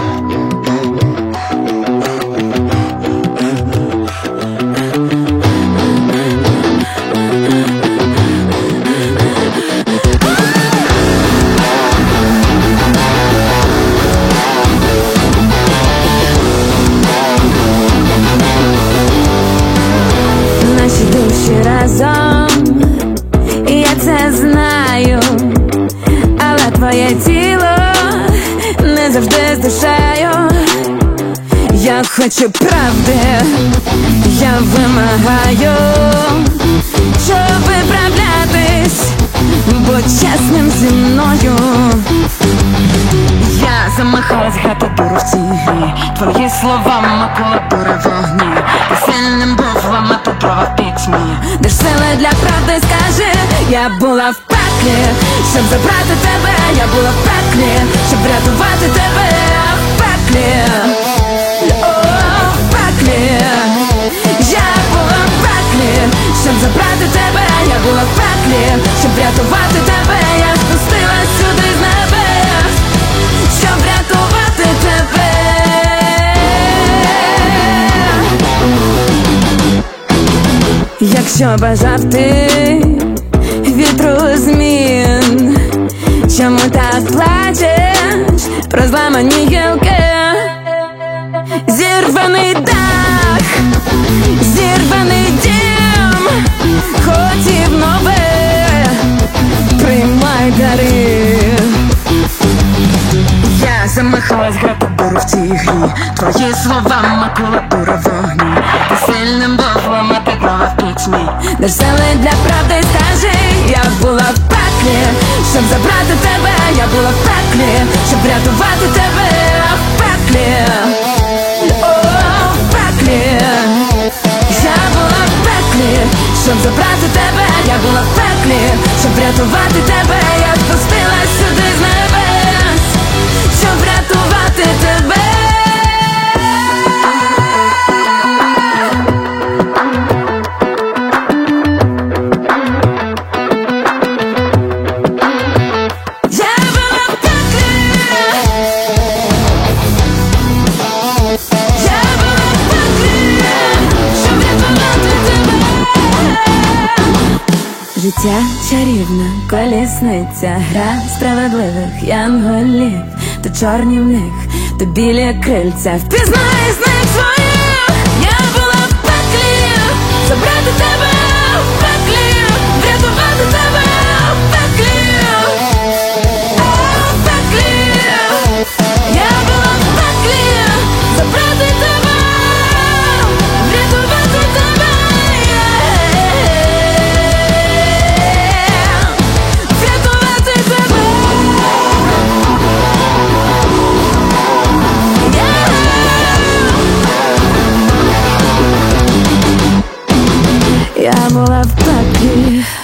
Разом, я це знаю, але твоє тіло не завжди з душею. Я хочу правди, я вимагаю, щоб виправлятись, будь чесним зі мною. Я замахалась грати дуру в цій грі. Твої слова макулатура вогні. Ти сильним був ламати дрова в пітьмі. Де ж сили для правди, скажи. Я була в пеклі, щоб забрати тебе. Я була в пеклі, щоб врятувати тебе. В пеклі, о, в пеклі. Я була в пеклі, щоб забрати тебе. Я була в пеклі, щоб врятувати тебе. Я спустилась сюди з небес, щоб врятувати тебе. Якщо бажав ти вітру змін, чому так плачеш про зламані гілки? Зірваний дах, зірваний дім, хотів нове, приймай дари. Я замахалась грати дуру в цій грі. Твої слова макулатура вогні. Ти сильним був ламати дрова в пітьмі. Де ж сили для правди, скажи. Я була в пеклі, щоб забрати тебе. Я була в пеклі, щоб врятувати тебе. В пеклі, о, в пеклі. Я була в пеклі, щоб забрати тебе. Я була в пеклі, щоб врятувати тебе. Я спустилась сюди з небес, щоб врятувати тебе. Я була в пеклі, я була в пеклі, щоб врятувати тебе. Життя чарівна колісниця, гра справедливих янголів. То чорні в них, то білі крильця. Впізнай з них своїх. Я була в пеклі, забрати тебе. В пеклі, врятувати тебе. В пеклі, в пеклі. Я була в пеклі, забрати тебе. Врятувати тебе. Врятувати тебе. Я була в пеклі.